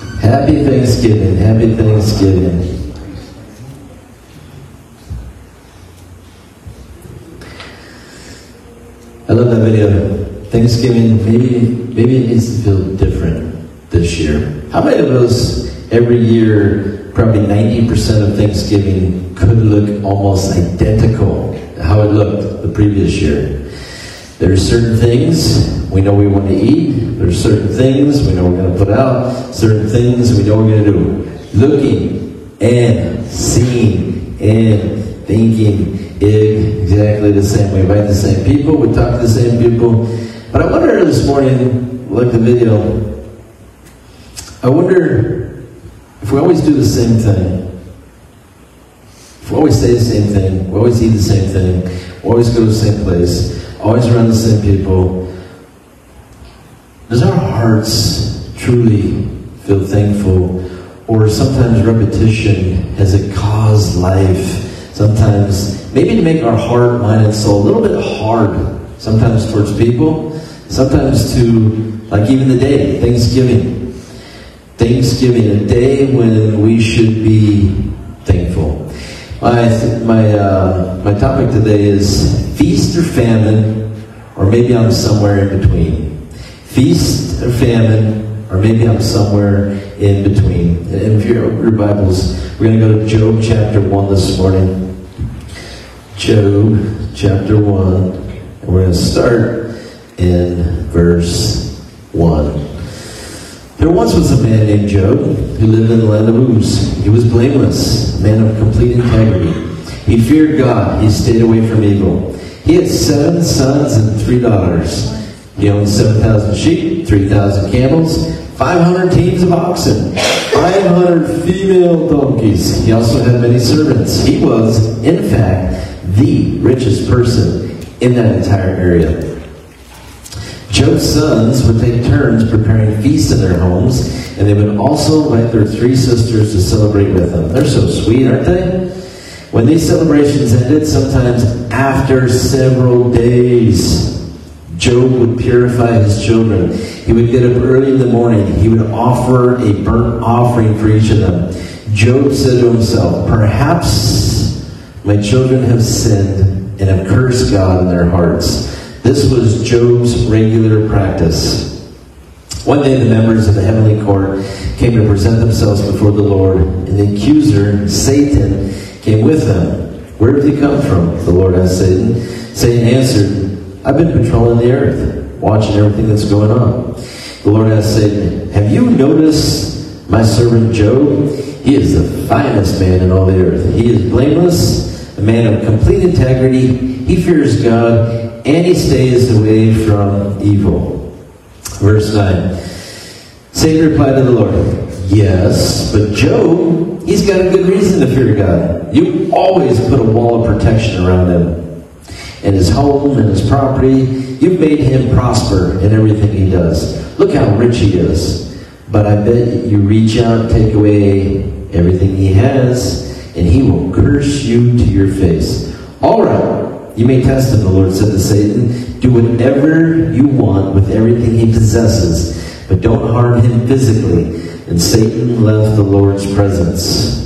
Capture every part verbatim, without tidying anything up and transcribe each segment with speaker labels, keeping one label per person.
Speaker 1: Happy Thanksgiving. Happy Thanksgiving. I love that video. Thanksgiving, maybe maybe it needs to feel different this year. How many of us every year, probably ninety percent of Thanksgiving could look almost identical to how it looked the previous year? There are certain things we know we want to eat. There are certain things we know we're going to put out. Certain things we know we're going to do. Looking and seeing and thinking exactly the same. We invite the same people. We talk to the same people. But I wonder this morning, like the video, I wonder if we always do the same thing. If we always say the same thing, we always eat the same thing, we always go to the same place, always around the same people, does our hearts truly feel thankful? Or sometimes repetition, has it caused life? Sometimes, maybe to make our heart, mind, and soul a little bit hard, sometimes towards people, sometimes to, like even the day, Thanksgiving. Thanksgiving, a day when we should be thankful. My my uh, my topic today is feast or famine, or maybe I'm somewhere in between. Feast or famine, or maybe I'm somewhere in between. And if you open your Bibles, we're going to go to Job chapter one this morning. Job chapter one, and we're going to start in verse one. There once was a man named Job who lived in the land of Uz. He was blameless, a man of complete integrity. He feared God. He stayed away from evil. He had seven sons and three daughters. He owned seven thousand sheep, three thousand camels, five hundred teams of oxen, five hundred female donkeys. He also had many servants. He was, in fact, the richest person in that entire area. Job's sons would take turns preparing feasts in their homes, and they would also invite their three sisters to celebrate with them. They're so sweet, aren't they? When these celebrations ended, sometimes after several days, Job would purify his children. He would get up early in the morning. He would offer a burnt offering for each of them. Job said to himself, "Perhaps my children have sinned and have cursed God in their hearts." This was Job's regular practice. One day the members of the heavenly court came to present themselves before the Lord, and the accuser, Satan, came with them. "Where did he come from?" the Lord asked Satan. Satan answered, "I've been patrolling the earth, watching everything that's going on." The Lord asked Satan, "Have you noticed my servant Job? He is the finest man in all the earth. He is blameless, a man of complete integrity. He fears God, and he stays away from evil." Verse nine. Satan replied to the Lord, "Yes, but Job, he's got a good reason to fear God. You always put a wall of protection around him and his home and his property. You've made him prosper in everything he does. Look how rich he is. But I bet you reach out and take away everything he has, and he will curse you to your face. All right. You may test him," the Lord said to Satan. "Do whatever you want with everything he possesses, but don't harm him physically." And Satan left the Lord's presence.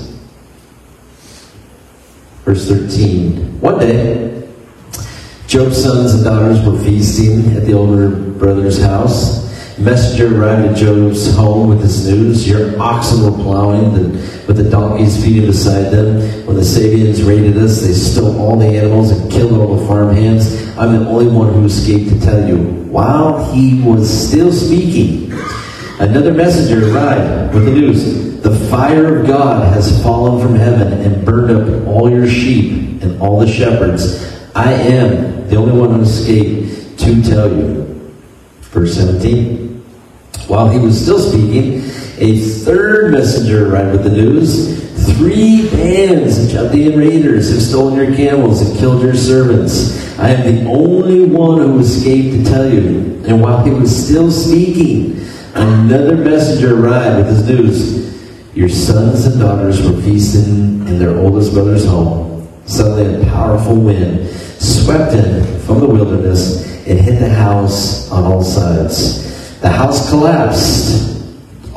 Speaker 1: Verse thirteen. One day, Job's sons and daughters were feasting at the older brother's house. A messenger arrived at Job's home with this news: "Your oxen were plowing, with the donkeys feeding beside them. When the Sabians raided us, they stole all the animals and killed all the farm hands. I'm the only one who escaped to tell you." While he was still speaking, another messenger arrived with the news: "The fire of God has fallen from heaven and burned up all your sheep and all the shepherds. I am the only one who escaped to tell you." Verse seventeen. While he was still speaking, a third messenger arrived with the news: "Three bands of Chaldean raiders have stolen your camels and killed your servants. I am the only one who escaped to tell you." And while he was still speaking, another messenger arrived with his news: "Your sons and daughters were feasting in their oldest brother's home. Suddenly a powerful wind swept in from the wilderness and hit the house on all sides. The house collapsed.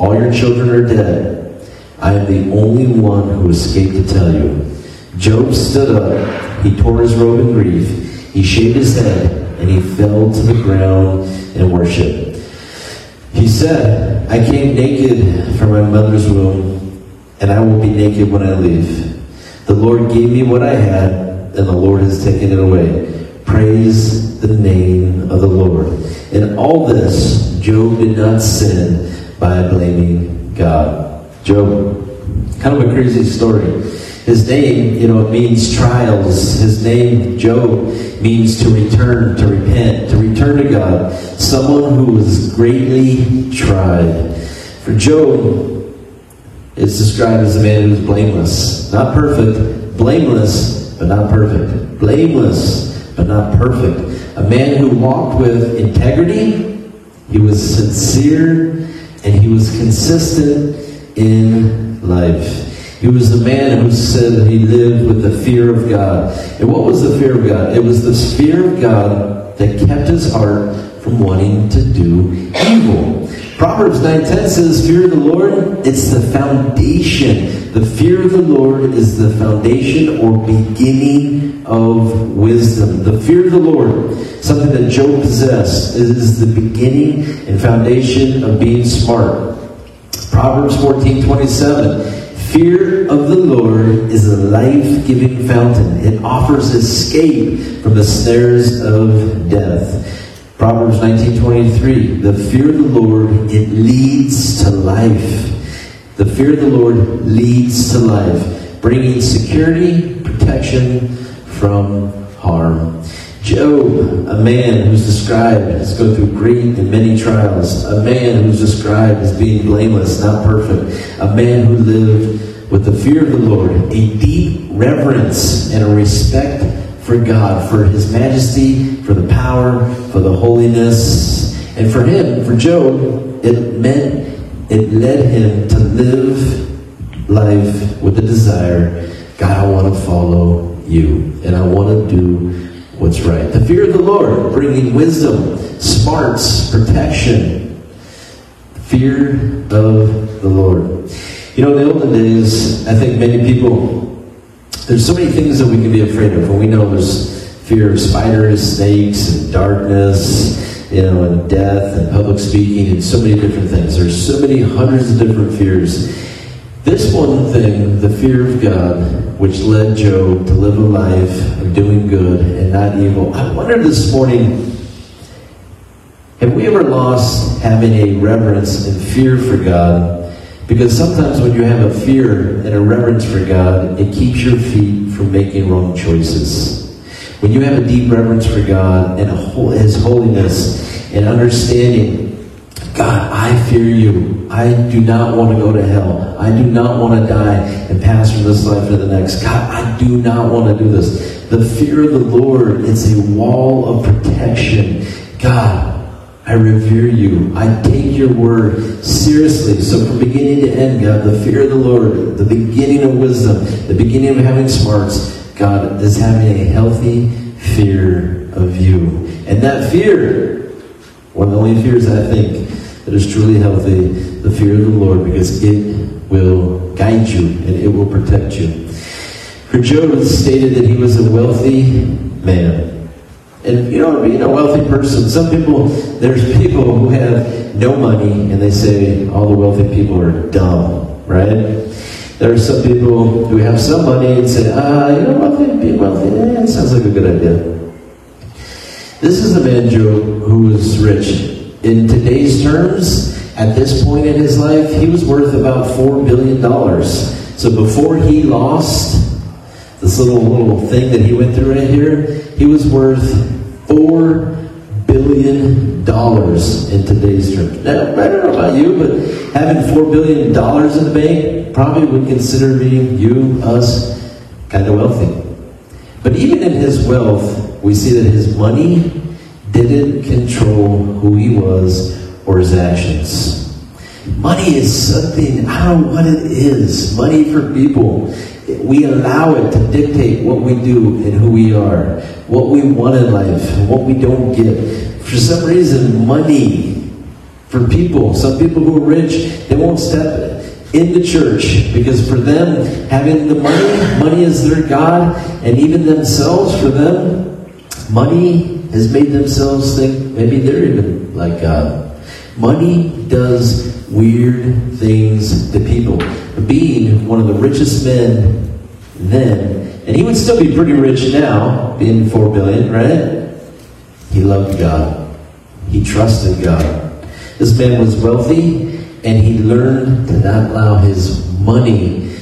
Speaker 1: All your children are dead. I am the only one who escaped to tell you. Job stood up. He tore his robe in grief. He shaved his head, and he fell to the ground in worship. He said, I came naked from my mother's womb, and I will be naked when I leave. The Lord gave me what I had, and the Lord has taken it away. Praise the name of the Lord. In all this, Job did not sin by blaming God. Job, kind of a crazy story. His name, you know, it means trials. His name, Job, means to return, to repent, to return to God. Someone who was greatly tried. For Job, it's described as a man who was blameless. Not perfect, blameless, but not perfect. Blameless, but not perfect. A man who walked with integrity, he was sincere, and he was consistent in life. He was the man who said that he lived with the fear of God. And what was the fear of God? It was the fear of God that kept his heart from wanting to do evil. Proverbs nine ten says, fear of the Lord, it's the foundation. The fear of the Lord is the foundation or beginning of wisdom. The fear of the Lord, something that Job possessed, is the beginning and foundation of being smart. Proverbs fourteen twenty-seven. Fear of the Lord is a life-giving fountain. It offers escape from the snares of death. Proverbs nineteen twenty-three. The fear of the Lord, it leads to life. The fear of the Lord leads to life, bringing security, protection from harm. Job, a man who's described as going through great and many trials. A man who's described as being blameless, not perfect. A man who lived with the fear of the Lord, a deep reverence and a respect for God, for His majesty, for the power, for the holiness. And for him, for Job, it meant, it led him to live life with the desire, God, I want to follow you, and I want to do what's right. The fear of the Lord, bringing wisdom, smarts, protection. Fear of the Lord. You know, in the olden days, I think many people, there's so many things that we can be afraid of. And we know there's fear of spiders, snakes, and darkness, you know, and death, and public speaking, and so many different things. There's so many hundreds of different fears. This one thing, the fear of God, which led Job to live a life of doing good and not evil. I wonder this morning, have we ever lost having a reverence and fear for God? Because sometimes when you have a fear and a reverence for God, it keeps your feet from making wrong choices. When you have a deep reverence for God and a whole, His holiness and understanding, God, I fear you. I do not want to go to hell. I do not want to die and pass from this life to the next. God, I do not want to do this. The fear of the Lord is a wall of protection. God, I revere you. I take your word seriously. So from beginning to end, God, the fear of the Lord, the beginning of wisdom, the beginning of having smarts, God, is having a healthy fear of you. And that fear, one of the only fears I think that is truly healthy, the fear of the Lord, because it will guide you and it will protect you. For Job, it stated that he was a wealthy man. And you know, being a wealthy person, some people, there's people who have no money and they say all the wealthy people are dumb, right? There are some people who have some money and say, ah, you know, wealthy, being wealthy, eh, sounds like a good idea. This is a man, Job, who was rich. In today's terms, at this point in his life, he was worth about four billion dollars. So before he lost this little little thing that he went through right here, he was worth four billion dollars in today's terms. Now, I don't know about you, but having four billion dollars in the bank probably would consider me, you, us, kind of wealthy. But even in his wealth, we see that his money didn't control who he was or his actions. Money is something, I don't know what it is. Money for people. We allow it to dictate what we do and who we are, what we want in life, and what we don't get. For some reason, money For people, some people who are rich, they won't step in the church because for them, having the money, money is their God, and even themselves, for them, money has made themselves think maybe they're even like God. Money does weird things to people. Being one of the richest men then, and he would still be pretty rich now, being four billion, right? He loved God. He trusted God. This man was wealthy, and he learned to not allow his money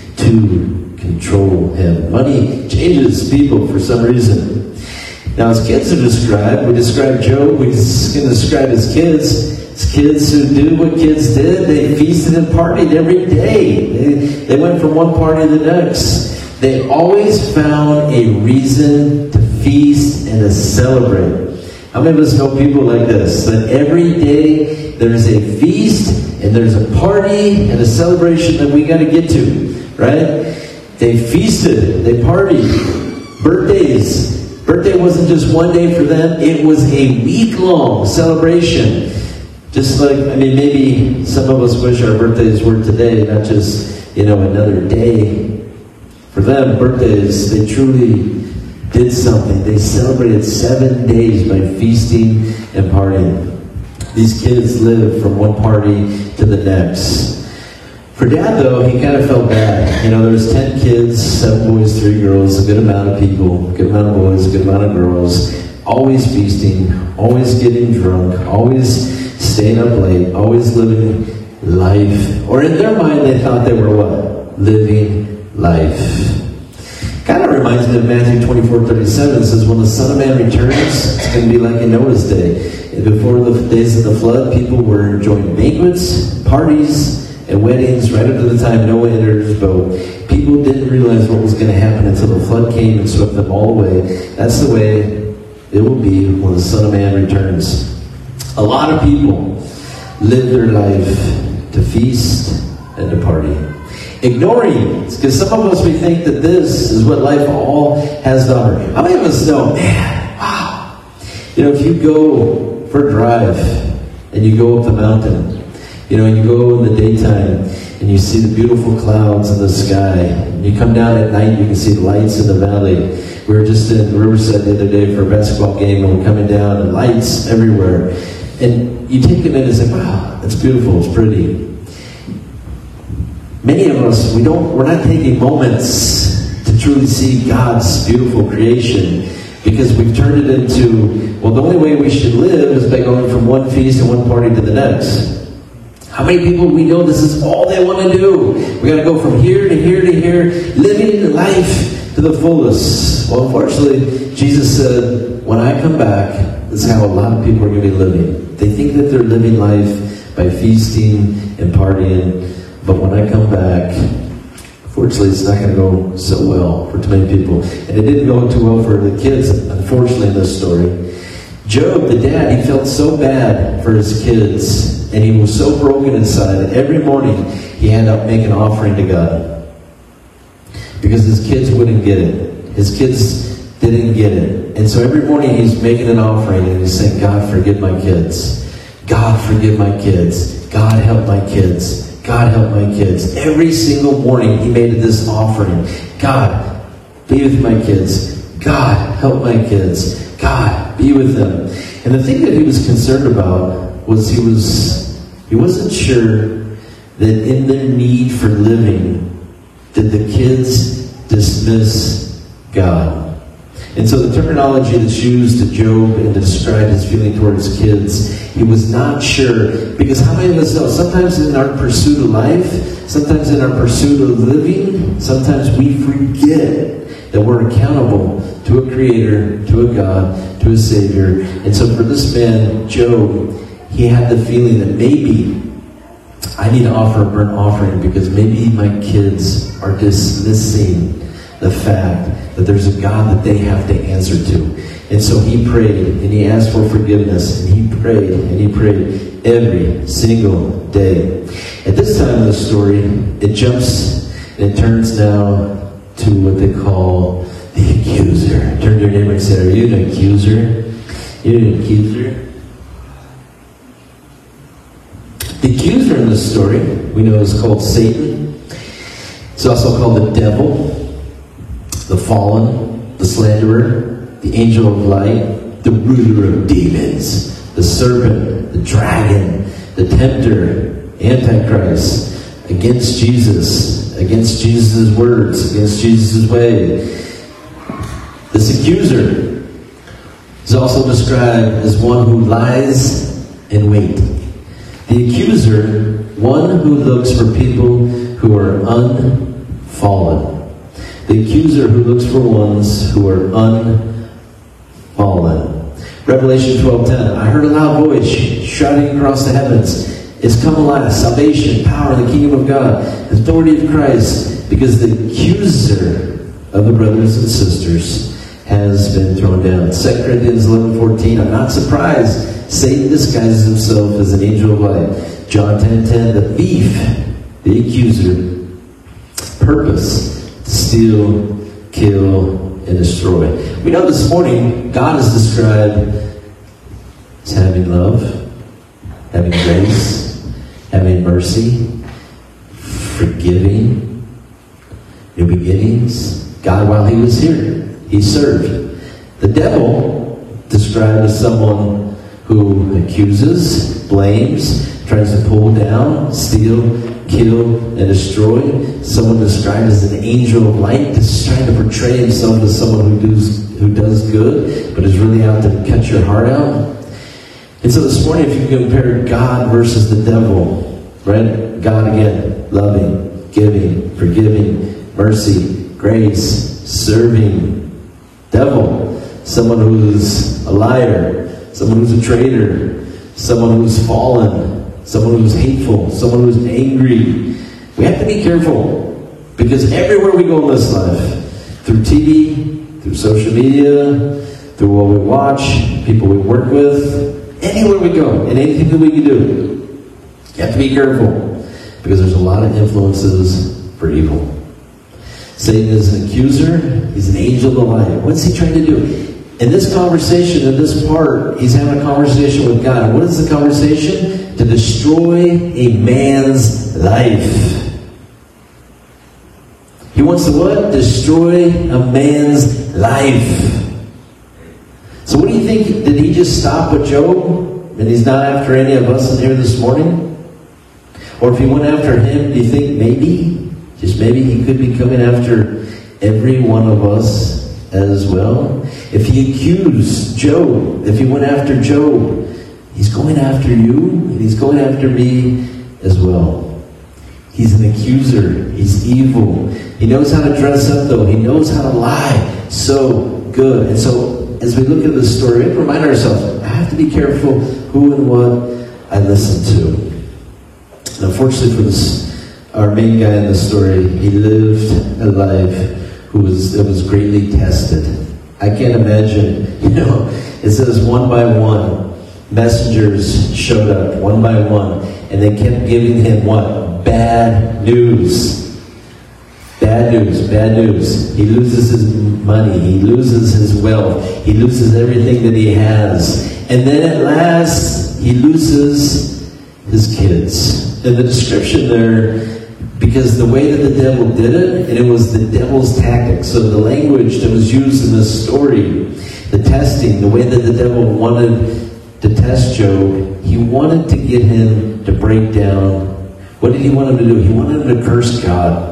Speaker 1: to control him. Money changes people for some reason. Now, his kids are described. We describe Job. We can describe his kids. His kids who do what kids did. They feasted and partied every day. They, they went from one party to the next. They always found a reason to feast and to celebrate. How many of us know people like this? That every day there's a feast and there's a party and a celebration that we got to get to, right? They feasted, they partied. Birthdays. Birthday wasn't just one day for them, it was a week-long celebration. Just like, I mean, maybe some of us wish our birthdays were today, not just, you know, another day. For them, birthdays, they truly did something. They celebrated seven days by feasting and partying. These kids lived from one party to the next. For Dad, though, he kind of felt bad. You know, there was ten kids, seven boys, three girls, a good amount of people, a good amount of boys, a good amount of girls, always feasting, always getting drunk, always staying up late, always living life. Or in their mind, they thought they were what? Living life. Kind of reminds me of Matthew twenty-four thirty-seven. It says, when the Son of Man returns, it's going to be like in Noah's day. And before the days of the flood, people were enjoying banquets, parties, and weddings right up to the time Noah entered his boat. People didn't realize what was going to happen until the flood came and swept them all away. That's the way it will be when the Son of Man returns. A lot of people live their life to feast and to party. Ignoring, because some of us, we think that this is what life all has to offer. How many of us know, man, wow. You know, if you go for a drive and you go up the mountain, you know, and you go in the daytime and you see the beautiful clouds in the sky, and you come down at night, you can see the lights in the valley. We were just in Riverside the other day for a basketball game, and we're coming down and lights everywhere. And you take it in and say, wow, that's beautiful, it's pretty. Many of us, we don't, we're not taking moments to truly see God's beautiful creation because we've turned it into, well, the only way we should live is by going from one feast and one party to the next. How many people we know this is all they want to do? We got to go from here to here to here, living life to the fullest. Well, unfortunately, Jesus said, when I come back, this is how a lot of people are going to be living. They think that they're living life by feasting and partying. But when I come back, unfortunately, it's not going to go so well for too many people. And it didn't go too well for the kids, unfortunately, in this story. Job, the dad, he felt so bad for his kids. And he was so broken inside that every morning he had to make an offering to God. Because his kids wouldn't get it. His kids didn't get it. And so every morning he's making an offering and he's saying, God, forgive my kids. God, forgive my kids. God, help my kids. God, help my kids. Every single morning he made this offering. God, be with my kids. God, help my kids. God, be with them. And the thing that he was concerned about was he was he wasn't sure that in their need for living, did the kids dismiss God? And so the terminology that's used to Job and to describe his feeling towards kids, he was not sure. Because how many of us know, sometimes in our pursuit of life, sometimes in our pursuit of living, sometimes we forget that we're accountable to a creator, to a God, to a Savior. And so for this man, Job, he had the feeling that maybe I need to offer a burnt offering because maybe my kids are dismissing the fact that there's a God that they have to answer to. And so he prayed and he asked for forgiveness and he prayed and he prayed every single day. At this time of the story, it jumps and it turns now to what they call the accuser. Turn to your neighbor and say, are you an accuser? You're an accuser? The accuser in this story, we know, is called Satan. It's also called the devil, the fallen, the slanderer, the angel of light, the ruler of demons, the serpent, the dragon, the tempter, Antichrist, against Jesus, against Jesus' words, against Jesus' way. This accuser is also described as one who lies in wait. The accuser, one who looks for people who are unfallen. The accuser who looks for ones who are unfallen. Revelation twelve ten. I heard a loud voice shouting across the heavens, "It's come alive, salvation, power, and the kingdom of God, the authority of Christ, because the accuser of the brothers and sisters has been thrown down." Second Corinthians eleven fourteen. I'm not surprised. Satan disguises himself as an angel of light. John ten ten. The thief, the accuser, purpose to steal, kill, and destroy. We know this morning God is described as having love, having grace, having mercy, forgiving, new beginnings. God, while he was here, he served. The devil, described as someone who accuses, blames, tries to pull down, steal, kill, and destroy. Someone described as an angel of light, just trying to portray himself as someone who does, who does good, but is really out to cut your heart out. And so this morning, if you compare God versus the devil, right? God again, loving, giving, forgiving, mercy, grace, serving. Devil, someone who's a liar, someone who's a traitor, someone who's fallen, someone who's hateful, someone who's angry. We have to be careful, because everywhere we go in this life, through T V, through social media, through what we watch, people we work with, anywhere we go, and anything that we can do, you have to be careful, because there's a lot of influences for evil. Satan is an accuser. He's an angel of the light. What's he trying to do? In this conversation, in this part, he's having a conversation with God. And what is the conversation? To destroy a man's life. He wants to what? Destroy a man's life. So what do you think? Did he just stop with Job? And he's not after any of us in here this morning? Or if he went after him, do you think maybe, just maybe, he could be coming after every one of us as well? If he accused Job, if he went after Job, he's going after you, and he's going after me as well. He's an accuser. He's evil. He knows how to dress up, though. He knows how to lie so good. And so, as we look at this story, we have to remind ourselves, I have to be careful who and what I listen to. And unfortunately for this, our main guy in the story, he lived a life who was that was greatly tested. I can't imagine, you know, it says one by one, messengers showed up, one by one, and they kept giving him what? Bad news. Bad news, bad news. He loses his money, he loses his wealth, he loses everything that he has. And then at last, he loses his kids. And the description there, because the way that the devil did it, and it was the devil's tactic. So the language that was used in this story, the testing, the way that the devil wanted to test Job, he wanted to get him to break down. What did he want him to do? He wanted him to curse God.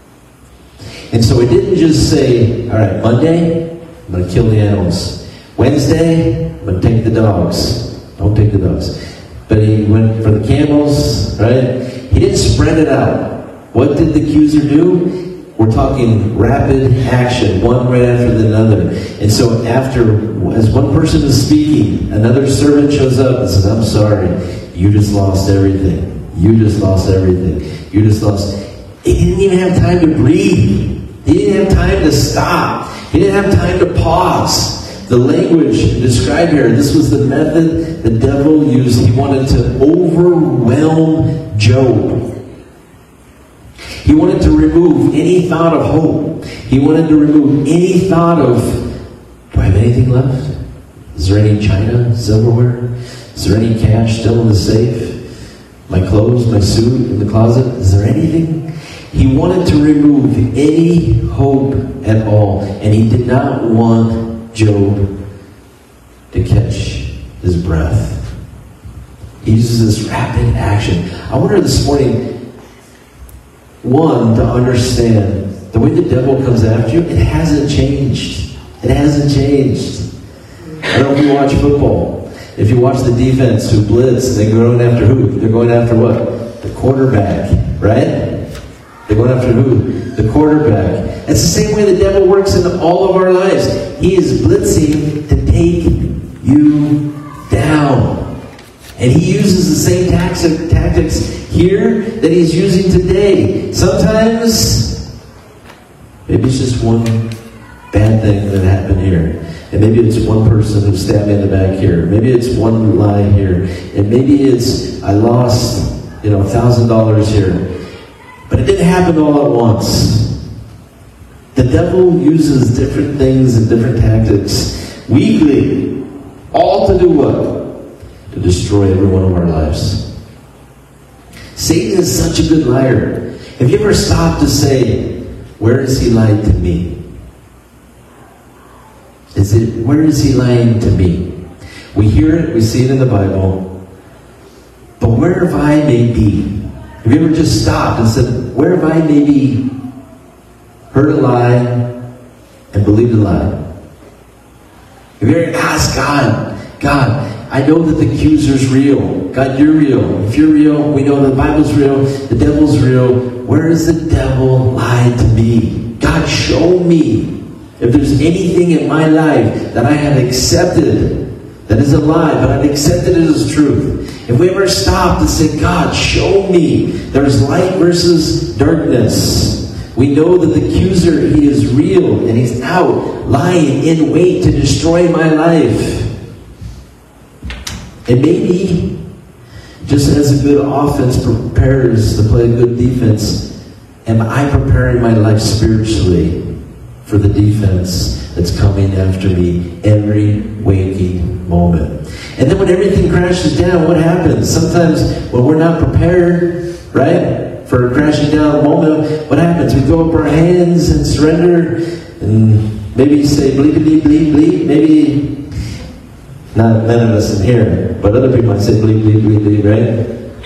Speaker 1: And so he didn't just say, all right, Monday, I'm going to kill the animals. Wednesday, I'm going to take the dogs. Don't take the dogs. But he went for the camels, right? He didn't spread it out. What did the accuser do? We're talking rapid action, one right after the other. And so after, as one person is speaking, another servant shows up and says, I'm sorry, you just lost everything. You just lost everything. You just lost. He didn't even have time to breathe. He didn't have time to stop. He didn't have time to pause. The language described here, this was the method the devil used. He wanted to overwhelm Job. He wanted to remove any thought of hope. He wanted to remove any thought of, do I have anything left? Is there any china, silverware? Is there any cash still in the safe? my clothes, my suit in the closet? Is there anything? He wanted to remove any hope at all. And he did not want Job to catch his breath. He uses this rapid action. I wonder this morning, one, to understand the way the devil comes after you, it hasn't changed. It hasn't changed. I don't know if you watch football. If you watch the defense who blitz, they're going after who? They're going after what? The quarterback, right? They're going after who? The quarterback. It's the same way the devil works in all of our lives. He is blitzing to take you down. And he uses the same tactic, tactics here that he's using today. Sometimes, maybe it's just one bad thing that happened here. And maybe it's one person who stabbed me in the back here. Maybe it's one lie here. And maybe it's, I lost, you know, a thousand dollars here. But it didn't happen all at once. The devil uses different things and different tactics weekly. All to do what? To destroy every one of our lives. Satan is such a good liar. Have you ever stopped to say, where has he lied to me? Is it, where is he lying to me? We hear it, we see it in the Bible. But wherever I may be, have you ever just stopped and said, wherever I may be, heard a lie and believed a lie? Have you ever asked God, God, I know that the accuser's real. God, you're real. If you're real, we know the Bible's real, the devil's real. Where has the devil lied to me? God, show me if there's anything in my life that I have accepted that is a lie, but I've accepted it as truth. If we ever stop to say, God, show me there's light versus darkness. We know that the accuser, he is real, and he's out lying in wait to destroy my life. And maybe, just as a good offense prepares to play a good defense, am I preparing my life spiritually for the defense that's coming after me every waking moment? And then when everything crashes down, what happens? Sometimes when we're not prepared, right, for a crashing down moment, what happens? We throw up our hands and surrender, and maybe say bleep, bleep, bleep, bleep. Maybe not none of us in here, but other people might say bleep, bleep, bleep, bleep, right?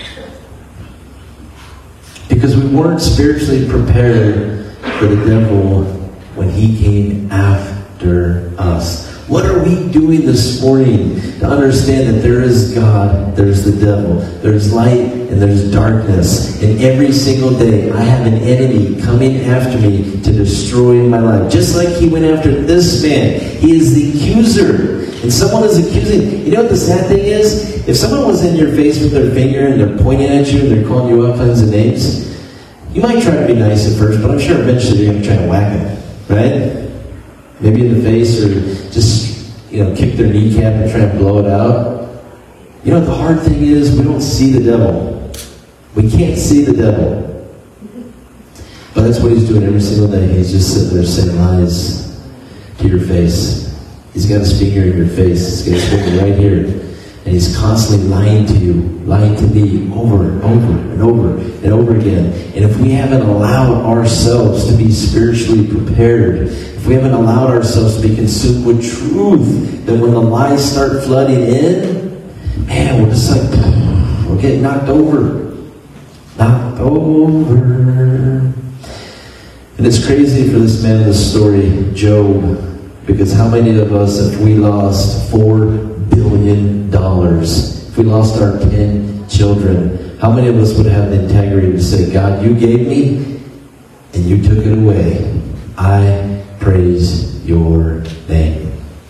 Speaker 1: Because we weren't spiritually prepared for the devil when he came after us. What are we doing this morning to understand that there is God, there's the devil, there's light, and there's darkness. And every single day I have an enemy coming after me to destroy my life. Just like he went after this man. He is the accuser. And someone is accusing. You know what the sad thing is? If someone was in your face with their finger and they're pointing at you and they're calling you all kinds of names, you might try to be nice at first, but I'm sure eventually you're going to try to whack them. Right? Maybe in the face, or just, you know, kick their kneecap and try and blow it out. You know what the hard thing is? We don't see the devil. We can't see the devil. But that's what he's doing every single day. He's just sitting there saying lies to your face. He's got his finger in your face. He's got his finger right here. And he's constantly lying to you, lying to me over and over and over and over again. And if we haven't allowed ourselves to be spiritually prepared, if we haven't allowed ourselves to be consumed with truth, then when the lies start flooding in, man, we're just like, we're getting knocked over. Knocked over. And it's crazy for this man in the story, Job, because how many of us, if we lost four billion dollars, if we lost our ten children, how many of us would have the integrity to say, God, you gave me and you took it away. I praise your name.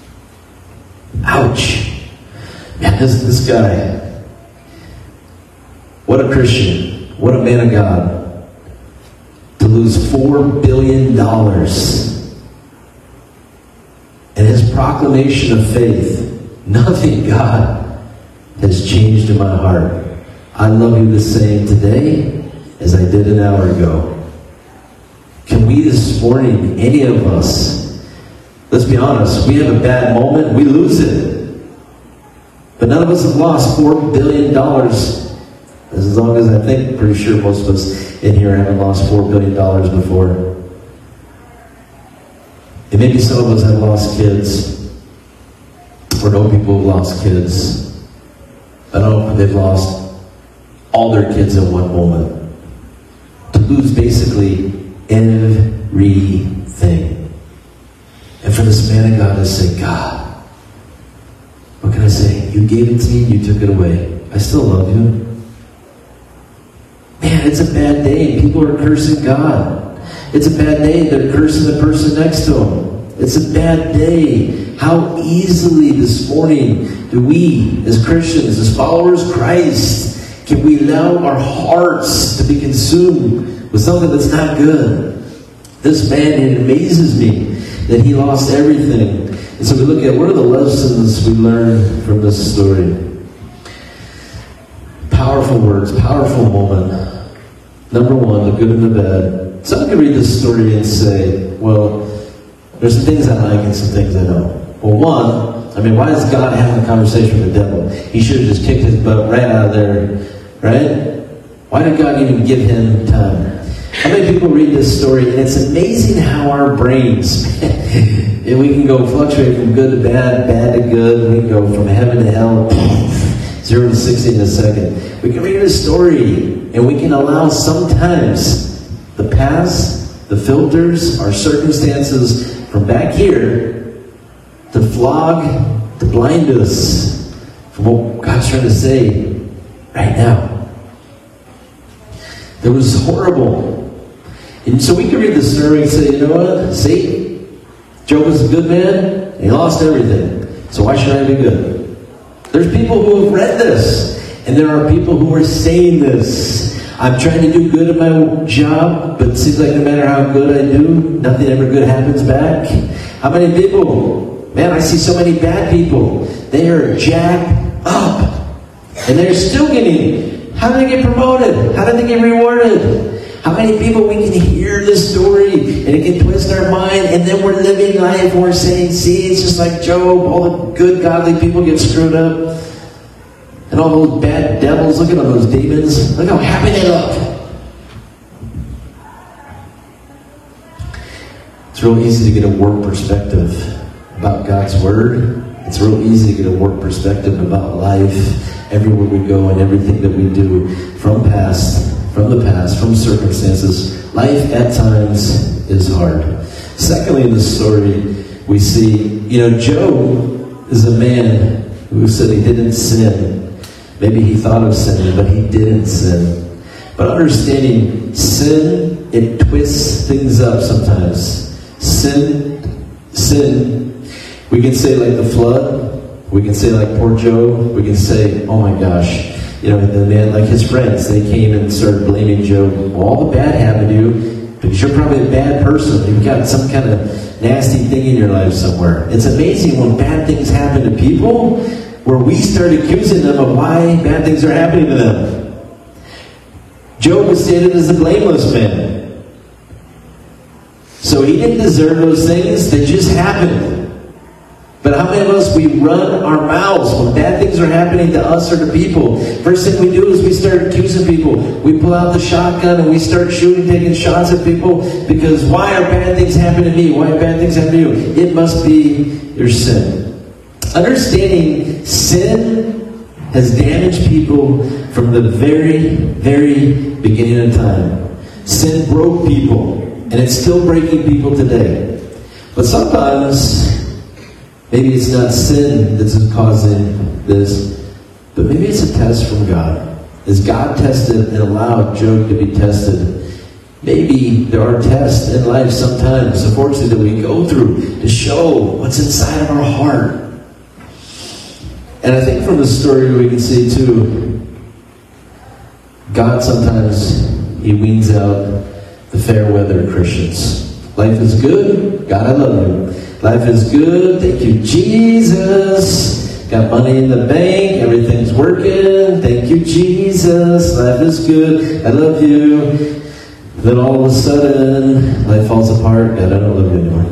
Speaker 1: Ouch. Man, this, this guy, what a Christian, what a man of God, to lose four billion dollars. And his proclamation of faith, nothing, God, has changed in my heart. I love you the same today as I did an hour ago. Can we this morning, any of us, let's be honest, we have a bad moment, we lose it. But none of us have lost four billion dollars As long as I think, pretty sure most of us in here haven't lost four billion dollars before. And maybe some of us have lost kids, or know people who've lost kids. I know they've lost all their kids in one moment. To lose basically everything. And for this man of God to say, God, what can I say? You gave it to me, you took it away. I still love you. Man, it's a bad day. People are cursing God. It's a bad day. They're cursing the person next to them. It's a bad day. How easily this morning do we, as Christians, as followers of Christ, can we allow our hearts to be consumed with something that's not good? This man, it amazes me that he lost everything. And so we look at, what are the lessons we learn from this story? Powerful words, powerful moment. Number one, the good and the bad. Some can read this story and say, well, there's some things I like and some things I don't. Well, one, I mean, why is God having a conversation with the devil? He should have just kicked his butt right out of there, right? Why did God even give him time? How many people read this story, and it's amazing how our brains, and we can go fluctuate from good to bad, bad to good, we can go from heaven to hell, zero to sixty in a second. We can read a story, and we can allow sometimes the past, the filters, our circumstances from back here to flog, to blind us from what God's trying to say right now. It was horrible. And so we can read the story and say, you know what? See? Job was a good man, and he lost everything. So why should I be good? There's people who have read this, and there are people who are saying this. I'm trying to do good at my job, but it seems like no matter how good I do, nothing ever good happens back. How many people? Man, I see so many bad people. They are jacked up, and they're still getting. How did they get promoted? How did they get rewarded? How many people we can hear this story and it can twist our mind, and then we're living life and we're saying, see, it's just like Job, all the good godly people get screwed up. And all those bad devils, look at all those demons, look how happy they look. It's real easy to get a warped perspective about God's Word. It's real easy to get a warped perspective about life, everywhere we go and everything that we do, from past, from the past, from circumstances. Life at times is hard. Secondly, in this story, we see, you know, Job is a man who said he didn't sin. Maybe he thought of sinning, but he didn't sin. But understanding sin, it twists things up sometimes. Sin, sin, we can say like the flood. We can say like poor Job. We can say, oh my gosh. You know, the man, like his friends, they came and started blaming Job. Well, all the bad happened to you because you're probably a bad person. You've got some kind of nasty thing in your life somewhere. It's amazing when bad things happen to people, where we start accusing them of why bad things are happening to them. Job was stated as the blameless man. So he didn't deserve those things. They just happened. But how many of us, we run our mouths when bad things are happening to us or to people? First thing we do is we start accusing people. We pull out the shotgun and we start shooting, taking shots at people, because why are bad things happening to me? Why are bad things happening to you? It must be your sin. Understanding sin has damaged people from the very, very beginning of time. Sin broke people, and it's still breaking people today. But sometimes, maybe it's not sin that's causing this, but maybe it's a test from God. As God tested and allowed Job to be tested, maybe there are tests in life sometimes, unfortunately, that we go through to show what's inside of our heart. And I think from the story we can see too, God sometimes, He weans out the fair weather Christians. Life is good. God, I love you. Life is good. Thank you, Jesus. Got money in the bank. Everything's working. Thank you, Jesus. Life is good. I love you. Then all of a sudden, life falls apart. God, I don't love you anymore.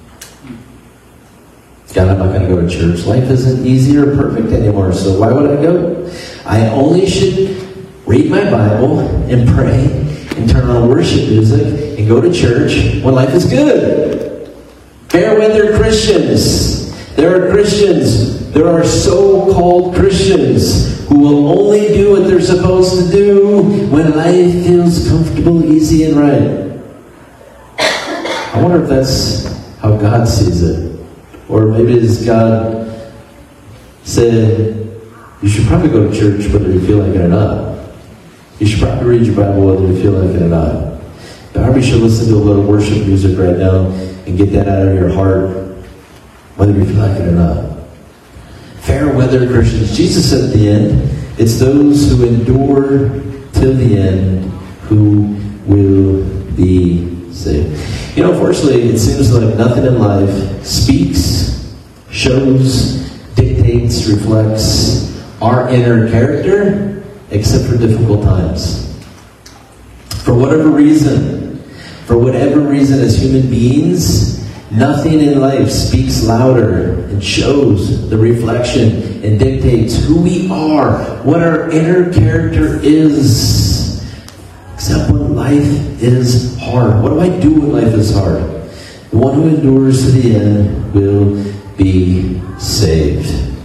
Speaker 1: God, I'm not going to go to church. Life isn't easy or perfect anymore, so why would I go? I only should read my Bible and pray and turn on worship music and go to church when life is good. Fair weather Christians. There are Christians, there are so-called Christians who will only do what they're supposed to do when life feels comfortable, easy, and right. I wonder if that's how God sees it. Or maybe it's God said, you should probably go to church whether you feel like it or not. You should probably read your Bible whether you feel like it or not. Probably should listen to a little worship music right now and get that out of your heart whether you feel like it or not. Fair weather Christians. Jesus said at the end, it's those who endure till the end who will be saved. You know, fortunately, it seems like nothing in life speaks, shows, dictates, reflects our inner character except for difficult times. For whatever reason, for whatever reason as human beings, nothing in life speaks louder and shows the reflection and dictates who we are, what our inner character is, except when life is hard. What do I do when life is hard? The one who endures to the end will be saved.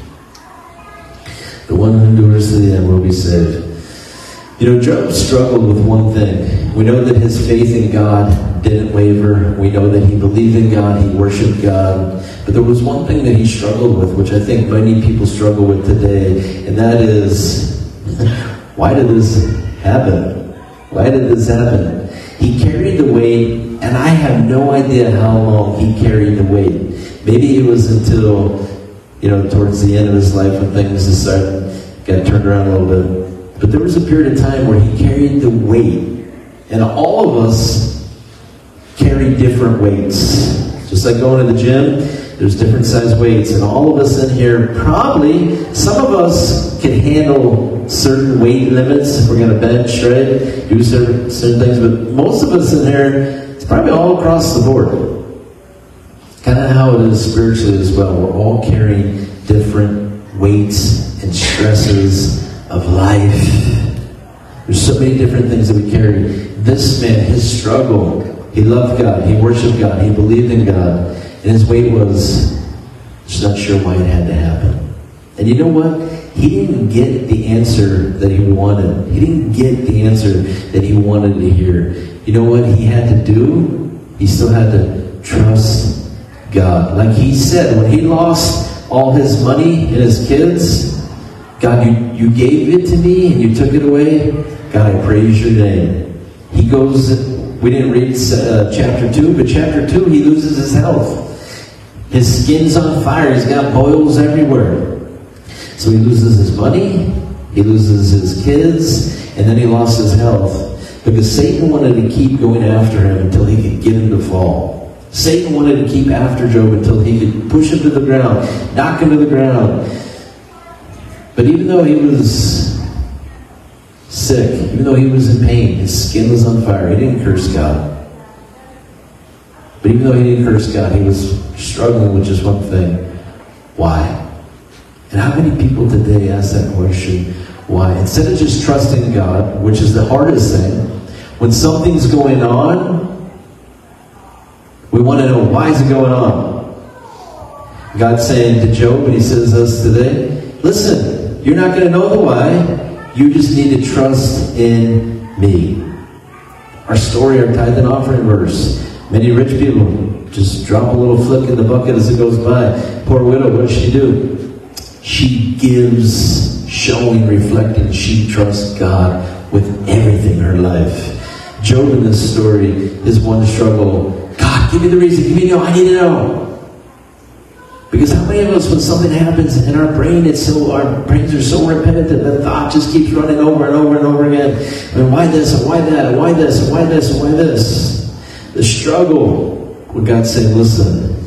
Speaker 1: The one who endures to the end will be saved. You know, Job struggled with one thing. We know that his faith in God didn't waver. We know that he believed in God, he worshiped God. But there was one thing that he struggled with, which I think many people struggle with today, and that is, why did this happen? Why did this happen? He carried the weight, and I have no idea how long he carried the weight. Maybe it was until, you know, towards the end of his life when things decided, got turned around a little bit. But there was a period of time where he carried the weight. And all of us carry different weights. Just like going to the gym, there's different size weights. And all of us in here, probably, some of us can handle certain weight limits if we're going to bench, right? Do certain, certain things. But most of us in here, it's probably all across the board. Kind of how it is spiritually as well. We're all carrying different weights and stresses of life. There's so many different things that we carry. This man, his struggle, he loved God, he worshiped God, he believed in God, and his weight was just not sure why it had to happen. And you know what? He didn't get the answer that he wanted. He didn't get the answer that he wanted to hear. You know what he had to do? He still had to trust God. Like he said, when he lost all his money and his kids, God, you, you gave it to me and you took it away. God, I praise your name. He goes, we didn't read uh, chapter two, but chapter two, he loses his health. His skin's on fire. He's got boils everywhere. So he loses his money, he loses his kids, and then he lost his health. Because Satan wanted to keep going after him until he could get him to fall. Satan wanted to keep after Job until he could push him to the ground, knock him to the ground. But even though he was sick, even though he was in pain, his skin was on fire, he didn't curse God. But even though he didn't curse God, he was struggling with just one thing. Why? And how many people today ask that question, why? Instead of just trusting God, which is the hardest thing, when something's going on, we want to know, why is it going on? God's saying to Job, and he says to us today, listen, you're not going to know the why. You just need to trust in me. Our story, our tithe and offering verse. Many rich people just drop a little flick in the bucket as it goes by. Poor widow, what does she do? She gives, showing, reflecting. She trusts God with everything in her life. Job in this story, his one struggle, God, give me the reason. Give me no, I need to know. Because how many of us, when something happens in our brain, it's so, our brains are so repetitive, that thought just keeps running over and over and over again. And why this, and why that, and why this, and why this, and why this? The struggle, when God said, listen,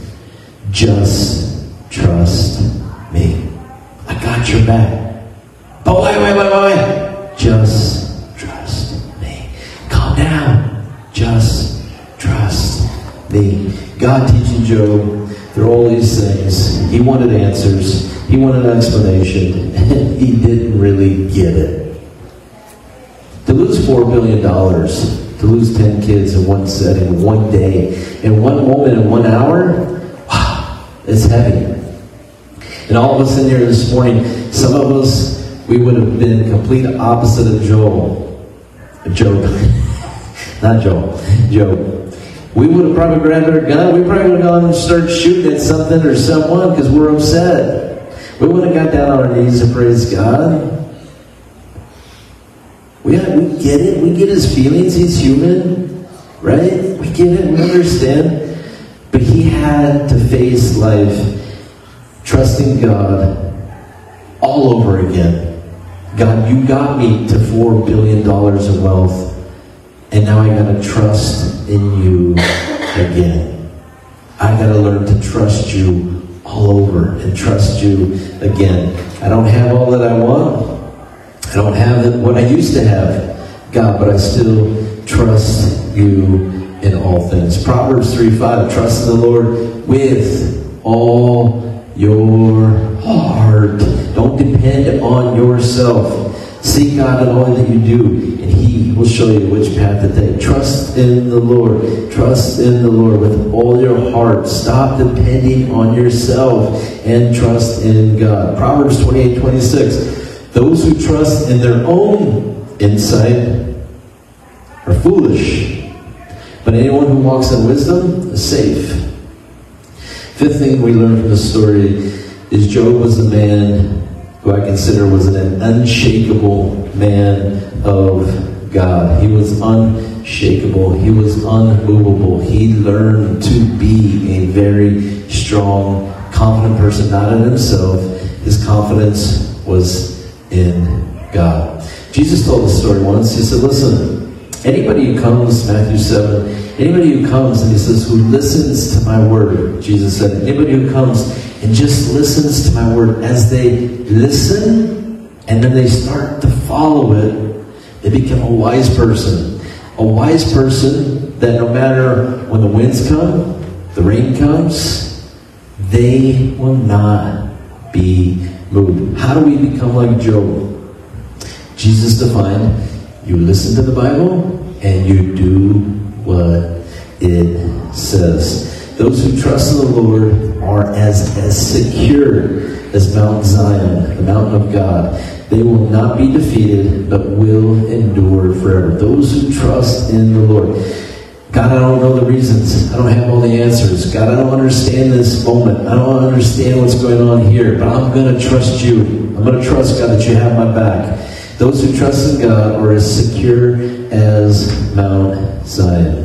Speaker 1: just trust me. I got your back. But wait, wait, wait, wait, wait. Just trust me. Calm down. Just trust me. God teaching Job through all these things. He wanted answers. He wanted an explanation. And he didn't really get it. To lose four billion dollars, to lose ten kids in one setting, one day, in one moment, in one hour, wow, it's heavy. And all of us in here this morning, some of us, we would have been complete opposite of Joel. Job. Not Joel. Job. We would have probably grabbed our gun. We probably would have gone and started shooting at something or someone because we're upset. We would have got down on our knees and praised God. We, we get it. We get his feelings. He's human. Right? We get it. We understand. But he had to face life trusting God all over again. God, you got me to four billion dollars in wealth, and now I got to trust in you again. I got to learn to trust you all over and trust you again. I don't have all that I want. I don't have what I used to have, God, but I still trust you in all things. Proverbs three five, trust in the Lord with all your heart. Don't depend on yourself. Seek God in all that you do, and he will show you which path to take. Trust in the Lord. Trust in the Lord with all your heart. Stop depending on yourself and trust in God. Proverbs twenty-eight twenty-six. Those who trust in their own insight are foolish, but anyone who walks in wisdom is safe. Fifth thing we learn from the story is Job was a man who I consider was an unshakable man of God. He was unshakable. He was unmovable. He learned to be a very strong, confident person, not in himself. His confidence was in God. Jesus told the story once. He said, listen, anybody who comes, Matthew seven, anybody who comes, and he says, who listens to my word, Jesus said, anybody who comes and just listens to my word, as they listen and then they start to follow it, they become a wise person. A wise person that no matter when the winds come, the rain comes, they will not be moved. How do we become like Job? Jesus defined, you listen to the Bible and you do what it says. Those who trust in the Lord are as, as secure as Mount Zion, the mountain of God. They will not be defeated, but will endure forever. Those who trust in the Lord. God, I don't know the reasons. I don't have all the answers. God, I don't understand this moment. I don't understand what's going on here, but I'm going to trust you. I'm going to trust, God, that you have my back. Those who trust in God are as secure as Mount Zion.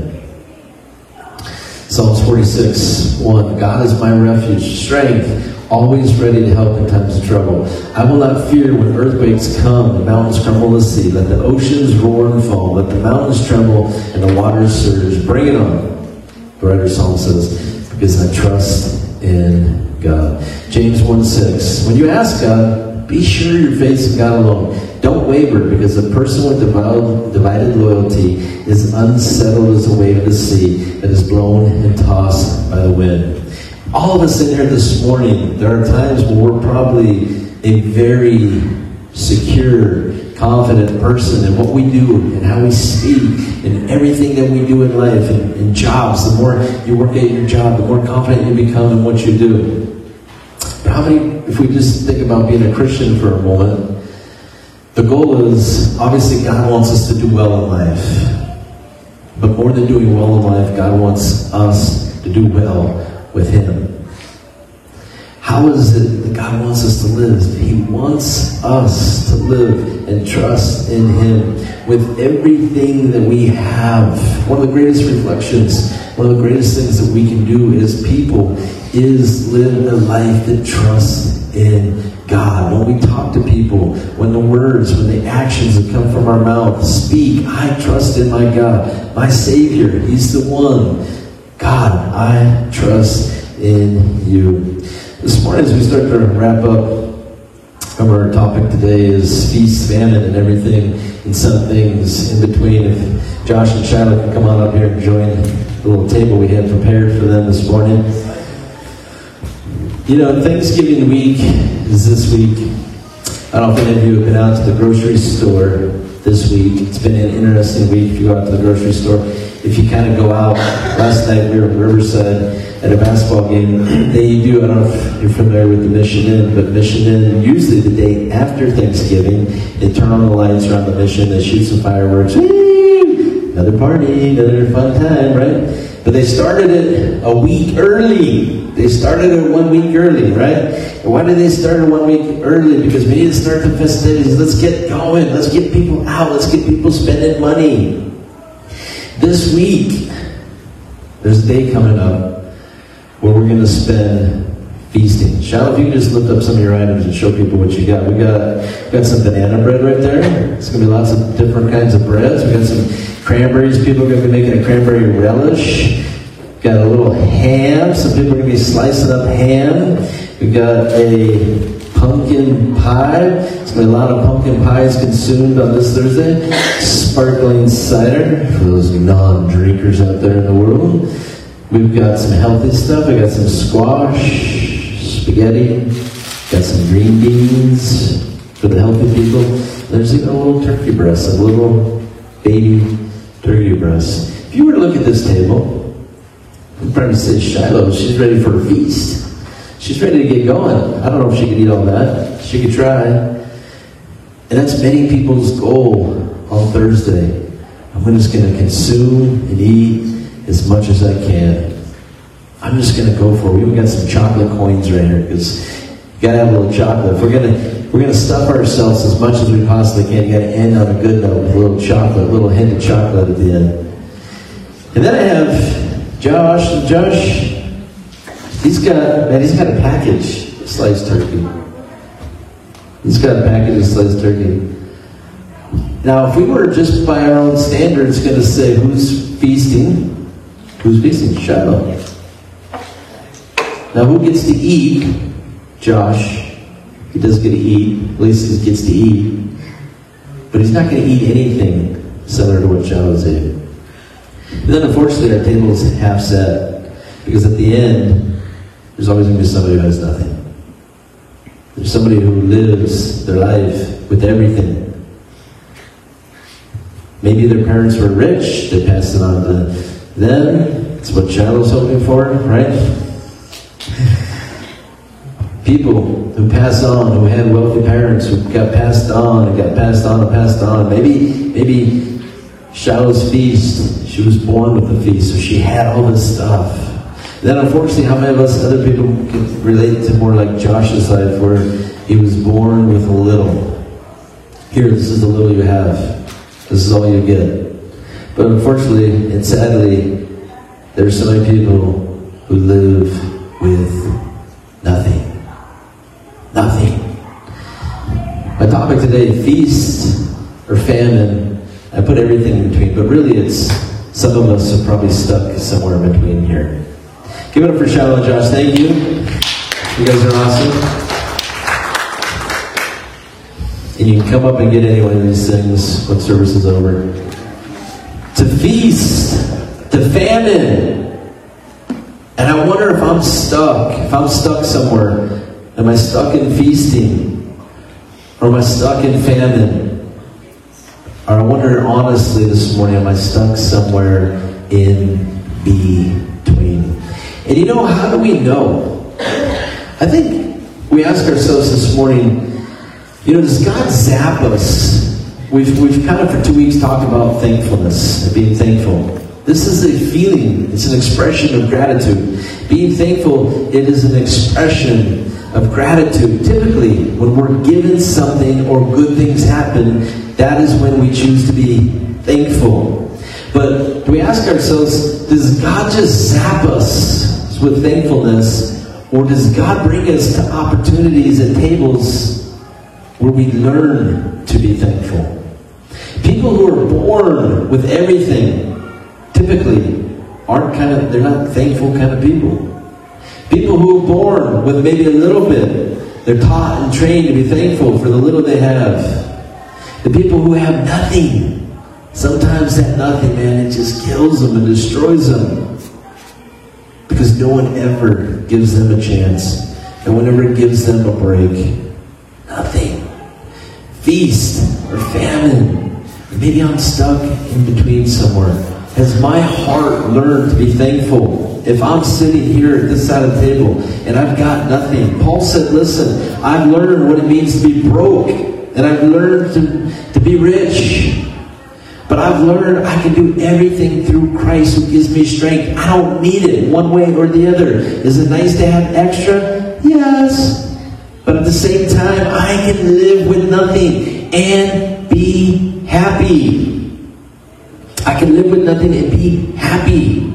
Speaker 1: Psalms forty-six one, God is my refuge, strength, always ready to help in times of trouble. I will not fear when earthquakes come, the mountains crumble the sea. Let the oceans roar and foam. Let the mountains tremble and the waters surge. Bring it on, the writer Psalm says, because I trust in God. James one six, when you ask God, be sure your faith in God alone. Don't waver, because a person with divided, divided loyalty is unsettled as the wave of the sea that is blown and tossed by the wind. All of us in here this morning, there are times when we're probably a very secure, confident person in what we do and how we speak and everything that we do in life and in jobs. The more you work at your job, the more confident you become in what you do. But how many, if we just think about being a Christian for a moment, the goal is, obviously God wants us to do well in life. But more than doing well in life, God wants us to do well with Him. How is it that God wants us to live? He wants us to live and trust in Him with everything that we have. One of the greatest reflections, one of the greatest things that we can do as people is live a life that trusts in God. When we talk to people, when the words, when the actions that come from our mouth speak, I trust in my God, my Savior. He's the one. God, I trust in you. This morning, as we start to wrap up, our topic today is feast, famine, and everything, and some things in between. If Josh and Shiloh can come on up here and join the little table we had prepared for them this morning. You know, Thanksgiving week is this week. I don't know if any of you have been out to the grocery store this week. It's been an interesting week if you go out to the grocery store. If you kind of go out, last night we were in Riverside at a basketball game. They do, I don't know if you're familiar with the Mission Inn, but Mission Inn, usually the day after Thanksgiving, they turn on the lights around the Mission, they shoot some fireworks. Woo! Another party, another fun time, right? But they started it a week early. They started it one week early, right? And why did they start it one week early? Because we need to start the festivities. Let's get going. Let's get people out. Let's get people spending money. This week, there's a day coming up where we're going to spend feasting. Shiloh, if you can just lift up some of your items and show people what you got. We got, we got some banana bread right there. It's going to be lots of different kinds of breads. We got some cranberries. People are going to be making a cranberry relish. Got a little ham. Some people are going to be slicing up ham. We got a pumpkin pie. There's going to be a lot of pumpkin pies consumed on this Thursday. Sparkling cider for those non-drinkers out there in the world. We've got some healthy stuff. We got some squash, spaghetti. Got some green beans for the healthy people. There's even a little turkey breast, a little baby turkey breast. If you were to look at this table, you'd probably say, Shiloh, she's ready for a feast. She's ready to get going. I don't know if she could eat all that. She could try. And that's many people's goal on Thursday. I'm just going to consume and eat as much as I can. I'm just going to go for it. We even got some chocolate coins right here because you got to have a little chocolate. If we're going to we're going to stuff ourselves as much as we possibly can. You got to end on a good note with a little chocolate, a little hint of chocolate at the end. And then I have Josh. And Josh, he's got, man, he's got a package of sliced turkey. He's got a package of sliced turkey. Now, if we were just by our own standards going to say who's feasting, who's feasting? Shiloh. Now, who gets to eat? Josh. He does get to eat. At least he gets to eat. But he's not going to eat anything similar to what Shiloh's eating. And then, unfortunately, our table is half set. Because at the end, there's always going to be somebody who has nothing. There's somebody who lives their life with everything. Maybe their parents were rich. They passed it on to them. It's what Shiloh's hoping for, right? People who pass on, who had wealthy parents, who got passed on and got passed on and passed on. Maybe, maybe Shiloh's feast, she was born with a feast, so she had all this stuff. Then unfortunately, how many of us other people can relate to more like Josh's life, where he was born with a little. Here, this is the little you have. This is all you get. But unfortunately and sadly, there's so many people who live with nothing. Nothing. My topic today, feast or famine. I put everything in between, but really it's, some of us are probably stuck somewhere in between here. Give it up for Shiloh and Josh. Thank you. You guys are awesome. And you can come up and get any one of these things when service is over. To feast, to famine. And I wonder if I'm stuck, if I'm stuck somewhere. Am I stuck in feasting? Or am I stuck in famine? Or I wonder honestly this morning, am I stuck somewhere in between? And you know, how do we know? I think we ask ourselves this morning, you know, does God zap us? We've, we've kind of for two weeks talked about thankfulness and being thankful. This is a feeling. It's an expression of gratitude. Being thankful, it is an expression of gratitude. Typically, when we're given something or good things happen, that is when we choose to be thankful. But do we ask ourselves, does God just zap us with thankfulness, or does God bring us to opportunities and tables where we learn to be thankful? People who are born with everything typically aren't kind of, they're not thankful kind of people. People who are born with maybe a little bit, they're taught and trained to be thankful for the little they have. The people who have nothing, sometimes that nothing, man, it just kills them and destroys them. Because no one ever gives them a chance. No one ever gives them a break. Nothing. Feast or famine. Maybe I'm stuck in between somewhere. Has my heart learned to be thankful? If I'm sitting here at this side of the table and I've got nothing, Paul said, listen, I've learned what it means to be broke, and I've learned to, to be rich. But I've learned I can do everything through Christ who gives me strength. I don't need it one way or the other. Is it nice to have extra? Yes. But at the same time, I can live with nothing and be happy. I can live with nothing and be happy.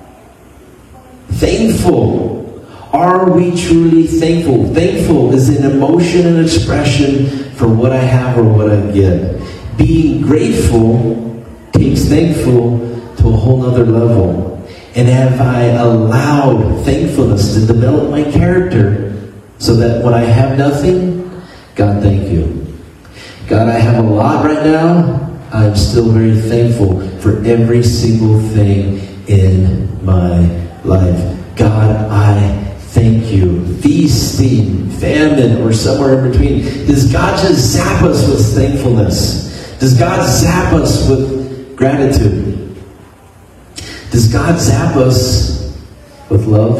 Speaker 1: Thankful. Are we truly thankful? Thankful is an emotion and expression for what I have or what I get. Being grateful takes thankful to a whole other level. And have I allowed thankfulness to develop my character so that when I have nothing, God, thank you. God, I have a lot right now. I'm still very thankful for every single thing in my life. God, I thank you. Feasting, famine, or somewhere in between. Does God just zap us with thankfulness? Does God zap us with gratitude? Does God zap us with love?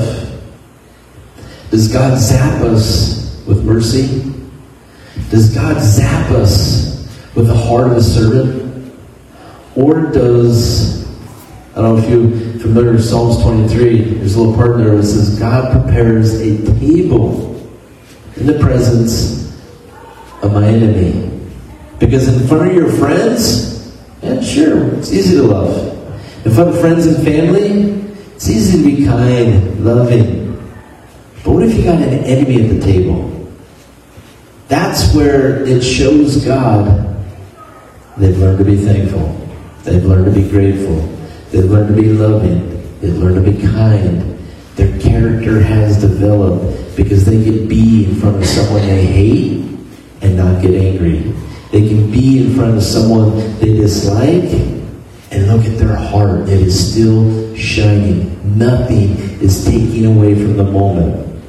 Speaker 1: Does God zap us with mercy? Does God zap us with the heart of a servant? Or does, I don't know if you're familiar with Psalms twenty-three, there's a little part there that says, God prepares a table in the presence of my enemy. Because in front of your friends, yeah, sure, it's easy to love. In front of friends and family, it's easy to be kind, loving. But what if you got an enemy at the table? That's where it shows God they've learned to be thankful. They've learned to be grateful. They've learned to be loving. They've learned to be kind. Their character has developed because they can be in front of someone they hate and not get angry. They can be in front of someone they dislike and look at their heart. It is still shining. Nothing is taking away from the moment.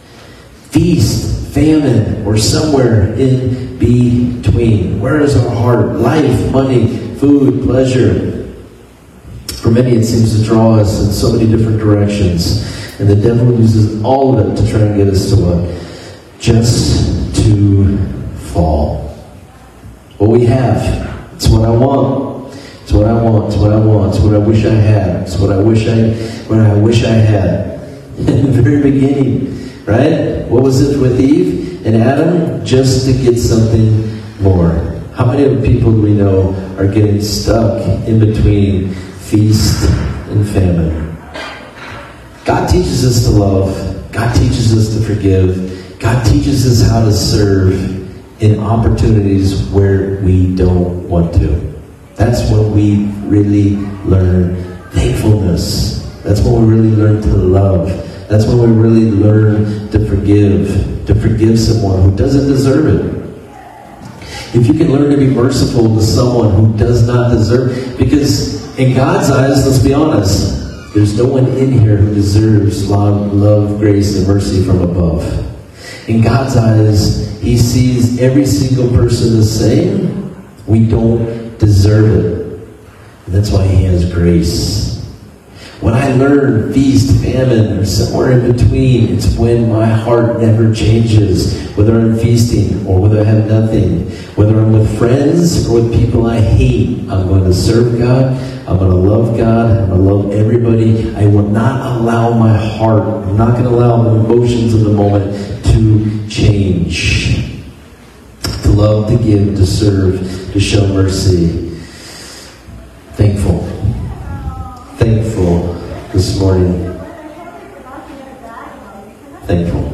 Speaker 1: Feast, famine, or somewhere in between. Where is our heart? Life, money, food, pleasure. For many, it seems to draw us in so many different directions. And the devil uses all of it to try and get us to what? Just to fall. What we have. It's what I want. It's what I want. It's what I want. It's what I wish I had. It's what I wish I, what I wish I had. In the very beginning, right? What was it with Eve and Adam? Just to get something more. How many of the people we know are getting stuck in between feast and famine? God teaches us to love. God teaches us to forgive. God teaches us how to serve in opportunities where we don't want to. That's when we really learn thankfulness. That's when we really learn to love. That's when we really learn to forgive. To forgive someone who doesn't deserve it. If you can learn to be merciful to someone who does not deserve, because in God's eyes, let's be honest, there's no one in here who deserves love, love, grace, and mercy from above. In God's eyes, He sees every single person the same. We don't deserve it. And that's why He has grace. When I learn feast, famine, or somewhere in between, it's when my heart never changes. Whether I'm feasting or whether I have nothing. Whether I'm with friends or with people I hate. I'm going to serve God. I'm going to love God. I'm going to love everybody. I will not allow my heart, I'm not going to allow the emotions of the moment to change. To love, to give, to serve, to show mercy. Thankful. Thankful this morning. Thankful.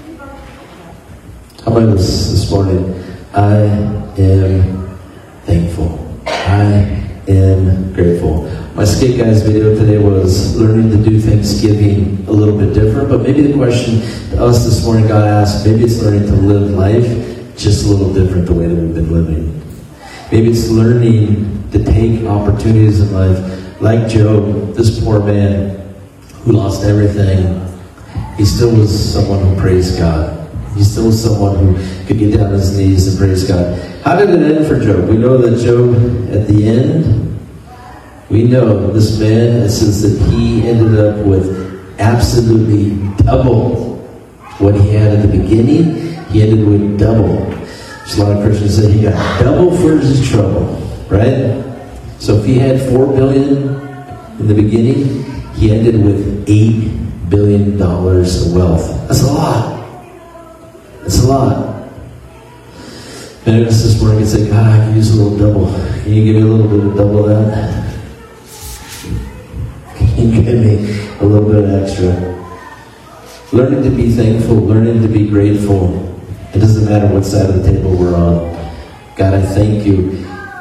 Speaker 1: How about this this morning? I am thankful. I am grateful. My Skate Guys video today was learning to do Thanksgiving a little bit different, but maybe the question to us this morning God asked, maybe it's learning to live life just a little different the way that we've been living. Maybe it's learning to take opportunities in life. Like Job, this poor man who lost everything, he still was someone who praised God. He He's still someone who could get down on his knees and praise God. How did it end for Job? We know that Job, at the end, we know this man, it says that he ended up with absolutely double what he had at the beginning. He ended with double. There's a lot of Christians say he got double for his trouble, right? So if he had four billion in the beginning, he ended with eight billion dollars of wealth. That's a lot. That's a lot. Maybe this morning and say, God, I can use a little double. Can you give me a little bit of double that? Can you give me a little bit of extra? Learning to be thankful, learning to be grateful. It doesn't matter what side of the table we're on. God, I thank you